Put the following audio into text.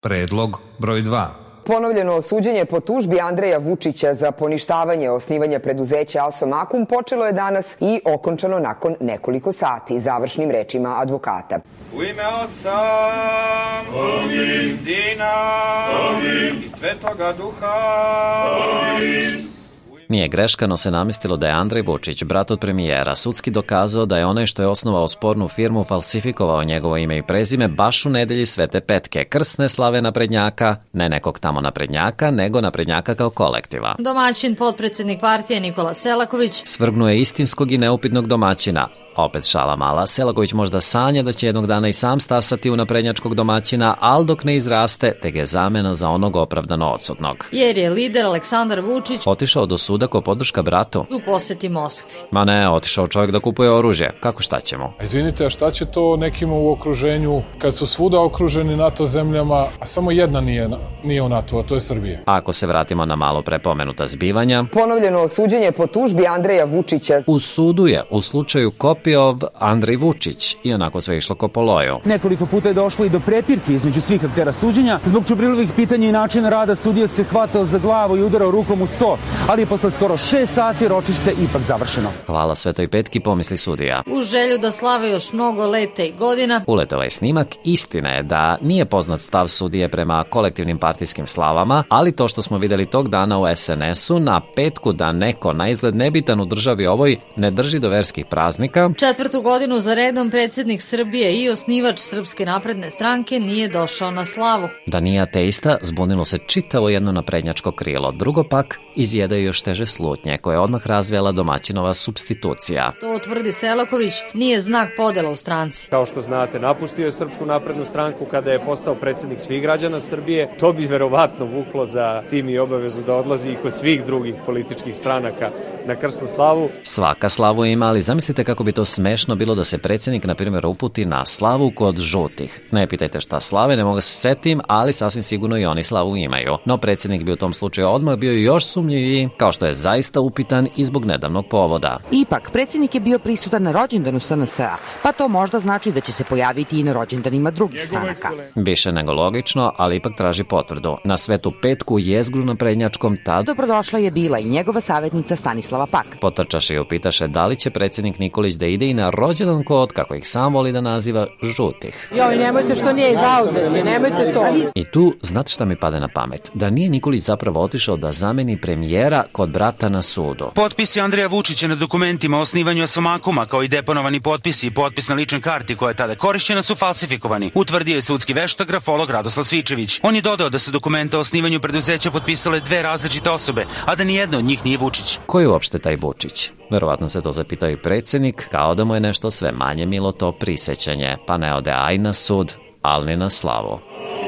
Predlog broj 2. Ponovljeno suđenje po tužbi Andreja Vučića za poništavanje osnivanja preduzeća Asomakum počelo je danas i okončano nakon nekoliko sati, završnim rečima advokata. U ime Otca i Sina i Svetoga Duha. Nije greška, no se namestilo da je Andrej Vučić, brat od premijera, sudski dokazao da je onaj što je osnovao spornu firmu falsifikovao njegovo ime i prezime baš u nedelji Svete Petke, krsne slave naprednjaka, ne nekog tamo naprednjaka, nego naprednjaka kao kolektiva. Domaćin, potpredsednik partije Nikola Selaković, svrgnuo je istinskog i neupitnog domaćina. Opet šala mala, Selaković možda sanja da će jednog dana i sam stasati u naprednjačkog domaćina, ali dok ne izraste, te ga je zamena za onog opravdano odsutnog. jer je lider Aleksandar Vučić Otišao do suda ko podrška bratu? u poseti Moskvi. Ma ne, otišao čovjek da kupuje oružje. Kako šta ćemo? Izvinite, a šta će to nekima u okruženju kad su svuda okruženi NATO zemljama, a samo jedna nije u NATO, a to je Srbija? Ako se vratimo na malo prepomenuta zbivanja, Ponovljeno suđenje po tužbi Andreja Vučića. u sudu je u slučaju Kopijov Andrej Vučić i onako sve išlo ko po loju. Nekoliko puta je došlo i do prepirke između svih aktera suđenja. Zbog čubrilovih pitanja i načina rada sudija se hvatao za glavu i udarao rukom u sto, ali je posle skoro 6 sati ročište ipak završeno. Hvala Svetoj Petki, pomisli sudija. U želju da slave još mnogo leta i godina, Ulet ovaj snimak, istina je da nije poznat stav sudije prema kolektivnim partijskim slavama, ali to što smo videli tog dana u SNS-u na petku da neko na izgled nebitan u državi ovoj ne drži do verskih praznika, 4. godinu za redom predsjednik Srbije i osnivač Srpske napredne stranke nije došao na slavu. da nije ateista, zbunilo se čitavo jedno naprednjačko krilo. Drugo pak, izjedaju još teže slutnje, koje je odmah razvijela domaćinova supstitucija. To tvrdi Selaković, nije znak podela u stranci. Kao što znate, napustio je Srpsku naprednu stranku kada je postao predsjednik svih građana Srbije. To bi verovatno vuklo za tim i obavezu da odlazi i kod svih drugih političkih stranaka na krsnu slavu. Svaka slavu ima, ali zamislite kako bi to smešno bilo da se predsjednik, na primjer, uputi na slavu kod žutih. Ne pitajte šta slave, ne mogu se setim, ali sasvim sigurno i oni slavu imaju. No predsjednik bi u tom slučaju odmah bio još sumnjiviji, kao što je zaista upitan i zbog nedavnog povoda. Ipak, predsjednik je bio prisutan na rođendanu SNS-a, pa to možda znači da će se pojaviti i na rođendanima drugih stranaka. Više nego logično, ali ipak traži potvrdu. Na Svetu Petku jezgru na prednjačkom tad Dobrodošla je bila i njegova savjetnica Stanislava Pak. potrčaše i upitaše da li će predsjednik Nikolić da ide i na rođendan kod, kako ih sam voli da naziva, žutih. Joj, nemojte što nije zauzeti, nemojte to. I tu, znate šta mi pade na pamet? Da nije Nikolić zapravo otišao da zameni premijera kod brata na sudu. Potpisi Andreja Vučića na dokumentima o osnivanju Asomakuma, kao i deponovani potpisi i potpis na ličnoj karti koja je tada korišćena, su falsifikovani, utvrdio je sudski veštak grafolog Radoslav Svičević. On je dodao da su dokumenta o osnivanju preduzeća potpisale dve različite osobe, a da nijedna od njih nije Vučić. Ko je uopšte taj Vučić? Verovatno se to zapitao i predsjednik, kao da mu je nešto sve manje milo to prisećanje, pa ne ode aj na sud, ali ni na slavu.